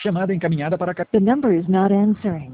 Chamada encaminhada para... The number is not answering.